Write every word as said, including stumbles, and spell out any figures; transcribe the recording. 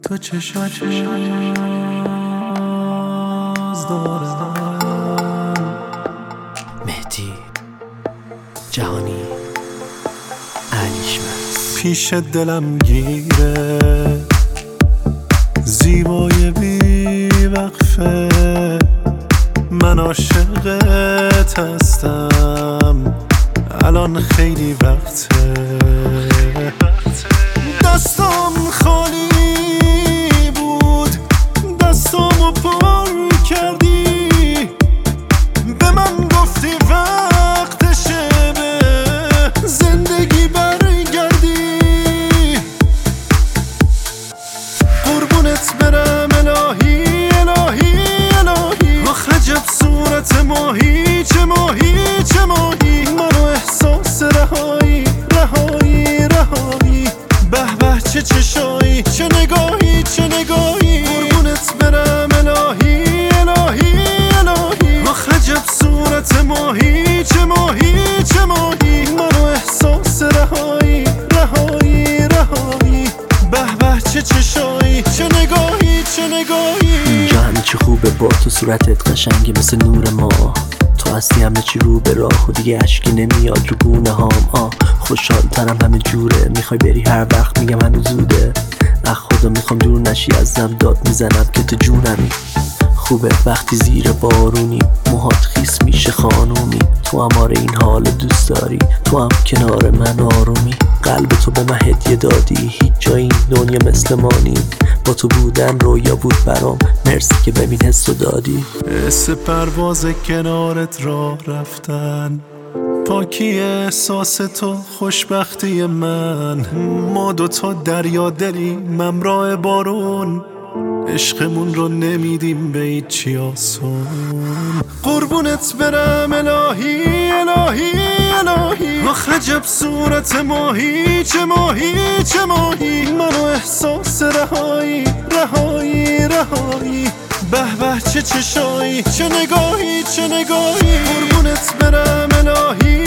تو چشات باز دارم. مهدی جهانی علیشمس پیش دلم گیره زیبای بی وقفه، من عاشقت هستم الان خیلی وقته. دستام خالی بود دستامو پر کردی، به من گفتی وقتشه به زندگی برگردی. قربونت برم الهی الهی الهی، آخ عجب صورت ماهی چه ماهی چه ماهی، منو احساس رهایی رهایی رهایی. به به چه چشایی چه نگاهی چه نگاهی، قربونت برم الهی الهی الهی، آخ عجب صورت ماهی چه ماهی چه ماهی، منو احساس رهایی رهایی رهایی. به به چه چشایی چه نگاهی چه نگاهی. اینجا همه چی خوبه با تو، صورتت قشنگه مثل نور ماه، تو هستی همه چی رو به راه و دیگه اشکی نمیاد رو گونه هام. آه خوشحال ترم همه جوره، میخوای بری هر وقت میگم هنوز زوده. اخ خدا میخوام دور نشی ازم، داد میزنم که تو جونمی. خوبه وقتی زیر بارونی موهات خیس میشه خانومی، تو هم آره این حال دوست داری، تو هم کنار من آرومی. قلب تو به من هدیه دادی، هیچ جای این دنیا مثل ما نی، با تو بودن رویا بود برام، مرسی که ببین حسو دادی. حس پرواز کنارت راه رفتن، پاکی احساس تو خوشبختی من. ما دوتا دریا دلی ممراه بارون، عشقمون رو نمیدیم به هیچی آسون. قربونت برم الهی الهی الهی، آخ عجب صورت ماهی چه ماهی چه ماهی، منو احساس رهایی رهایی رهایی. به به چه چشایی چه نگاهی چه نگاهی، قربونت برم الهی